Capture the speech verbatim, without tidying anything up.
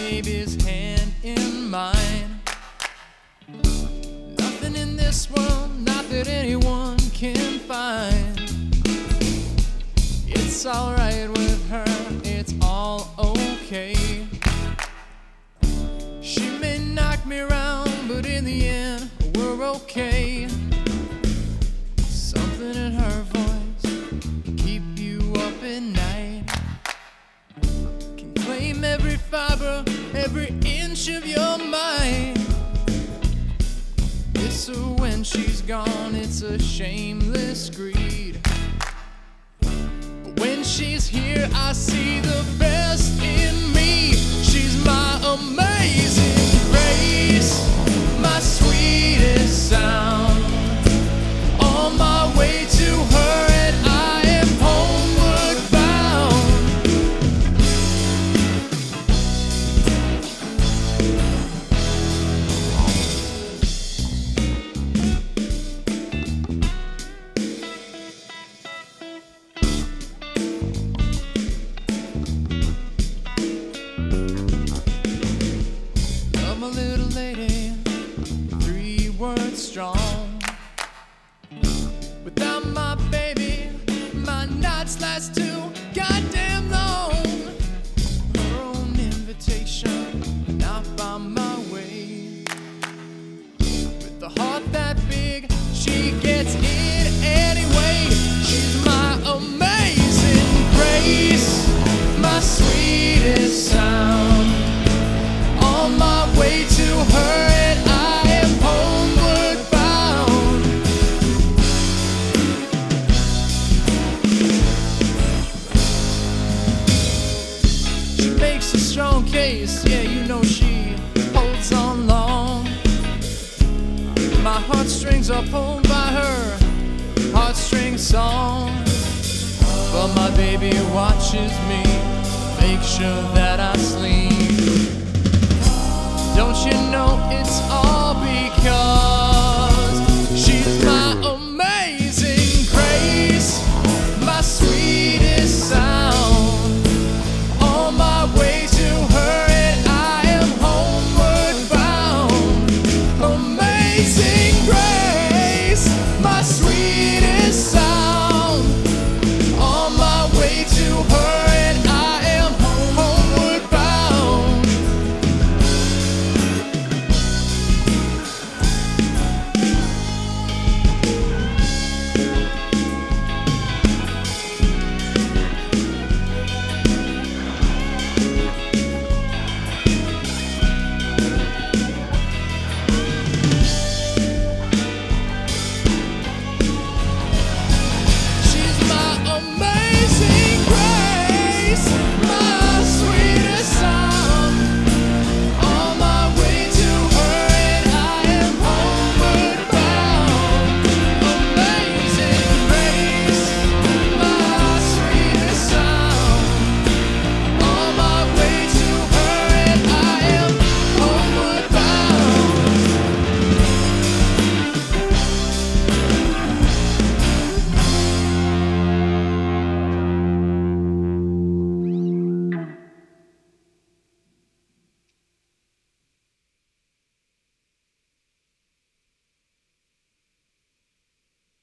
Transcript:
baby's hand in mine. Nothing in this world, not that anyone can find. It's alright with her, it's all okay. She may knock me around, but in the end, we're okay. Something in her voice keep you up at night. Can claim every fiber, every inch of your mind. It's a when she's gone, it's a shameless greed. But when she's here, I see the best in me. She's my amazing grace, my sweetest sound. On my way to her, and I am homeward bound. I'm a little lady, three words strong. Without my baby, my nights last too goddamn long. Her own invitation, not by my way. With a heart that big, she gets in anyway. She's my amazing grace, my sweetest sound. On my way to her, and I am homeward bound. She makes a strong case, yeah, you know she holds on long. My heartstrings are pulled by her heartstring song. But my baby watches me, make sure that I sleep. Don't you know it's all because she's my amazing grace, my sweetest sound. On my way to her, and I am homeward bound. Amazing grace, my sweetest sound. On my way to her.